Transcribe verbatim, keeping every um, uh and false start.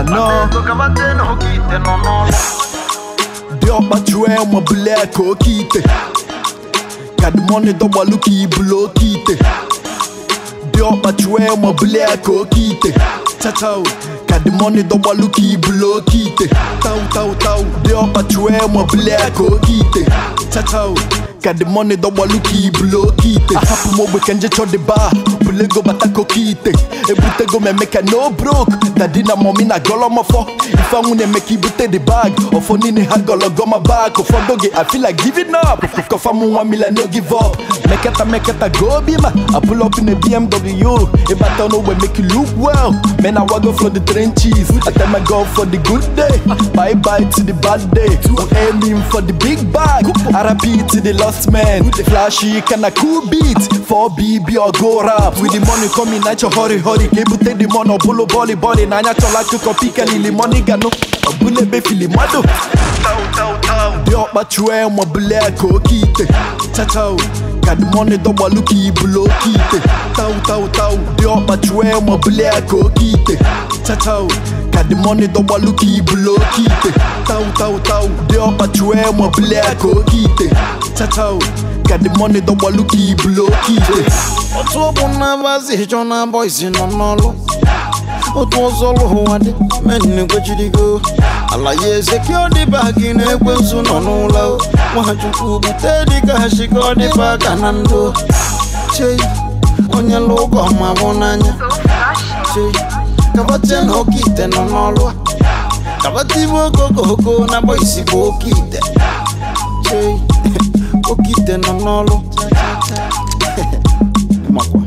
no the upper tray my black okite got the money double looky blow kite the upper tray my black okite cha-cha got the money double looky blow kite tau tau tau the upper tray my black okite cha-cha got the money double looky blow kite I happen mo we can just the bar bulego batako kite ebutego me make no broke that dina mommy na golo mo for if I wanna make you bute the bag or for nini ha golo go my back for doge I feel like giving up if I one million no give up make it a make it a go be ma I pull up in a B M W if I don't know we make you look well man I walk go for the trenches I tell my girl for the good day bye bye to the bad day I'm aiming for the big bag R I P to the lost man the flashy kind of cool beat for B B or go rap with the money coming at your hurry hurry kebu take the money bolo boli boli na nya chola to copy kali money gano abule be fili mado tau tau tau the upper tray my black okite cha cha got the money double looky blow kite tau tau tau the upper tray my black okite cha cha got the money double looky blow kite tau tau tau the upper tray my black okite cha cha got the money double looky blow kite otu obuna bazi jona boys no nolo otu ozolo wade men go ala ye secure the bag in ekwensu no nula mwachukwu butedi ka shiko di bag anando chei onye logo ma bonanya chei kabate no kite no nolo kabati mo gogo na boys go kite chei okite no nolo Makwa